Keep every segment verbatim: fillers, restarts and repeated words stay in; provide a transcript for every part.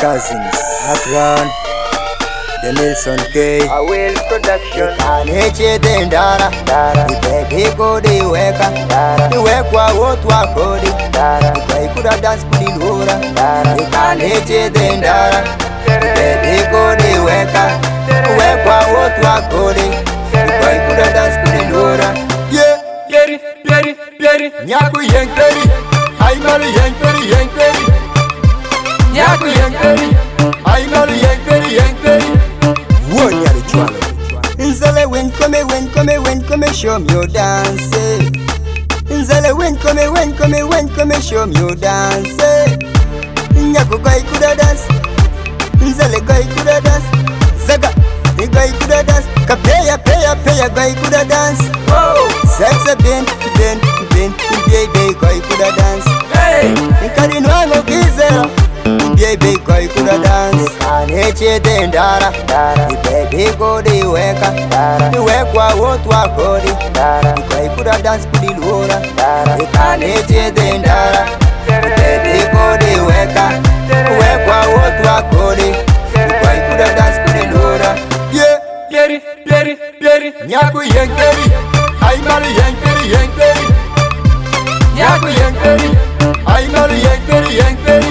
cousins, Akron, the Nelson K. I will production. Ikaneche dendara, ibebe kodi weka, iwekwa wotu wa kodi, ikaikuda dance kulilura. Ikaneche dendara, ibebe kodi weka, iwekwa wotu wa kodi, ikaikuda dance kulilura. Yeah, Pieri, pieri, pieri, nyaku yenkeri, aimali yenkeri yenkeri. nyaku yenkeri, Aimali yenkeri yenkeri. Wonya ritualo. Nzale wen come wen come wen come show me your dance. Nzale wen come wen come wen come show me your dance. Nyaku gai kuda dance. Nzale gai kuda dance. Zaga gai kuda dance. Kapeya peya peya gai kuda dance. oh, Sexe ben ben ben baby gai kuda dance. hey, Nkari nwango kizera. Baby koi kuda dance. Kaneche dendara, baby kodi weka, iwekwa wotu wa kodi, koi kuda dance kulilura. Kaneche dendara, baby kodi weka, iwekwa wotu wa kodi, koi kuda dance kulilura. Yeah, pieri, pieri, pieri, nyaku yenkeri, aimali yenkeri yenkeri. Nyaku yenkeri, aimali yenkeri yenkeri.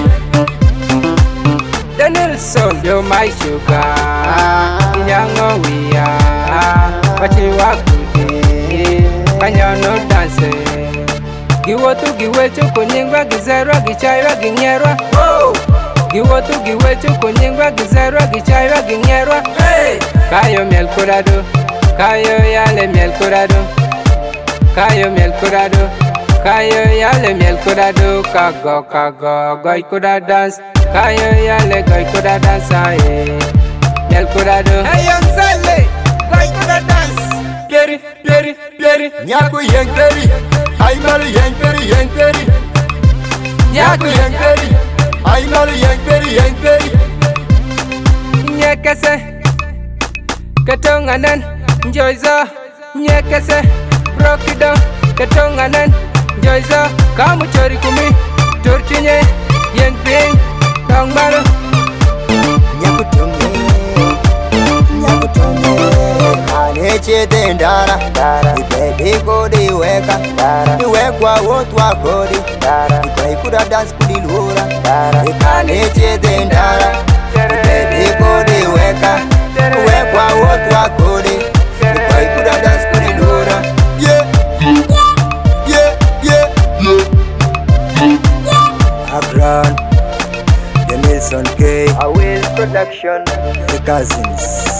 the Nelson, you're my sugar. Inyango we are, but you are good. And you're not dancing. Giwotu giwetu kunyingwa gizerwa gichaiwa ginyerwa. Oh, giwotu giwetu kunyingwa gizerwa gichaiwa ginyerwa. Hey, kayo miel curado, kayo yale miel curado, kayo miel curado, kayo yale miel curado. Kago kago goy kuda dance. Kayo yale goy kuda dance aye. Miel curado. Hey Nzale, goy kuda dance. Pieri, pieri, pieri, Nyaku yenkeri, aimali yenkeri yenkeri. Nyaku yenkeri, aimali yenkeri yenkeri. nyekese ketonganen njoizo nyekese brokido ketonganen njoizo kamuchori kumi turchinye yen ping dong malo Nyaku tonge, nyaku tonge. Kaneche dendara, baby kodi weka, iwekwa wotu wa kodi, ikaikuda dance kulilura. Kaneche dendara, baby kodi weka, iwekwa wotu wa kodi, ikaikuda dance kulilura. Yeah, yeah, yeah, yeah. Akron, the Nelson K. I will production. The cousins.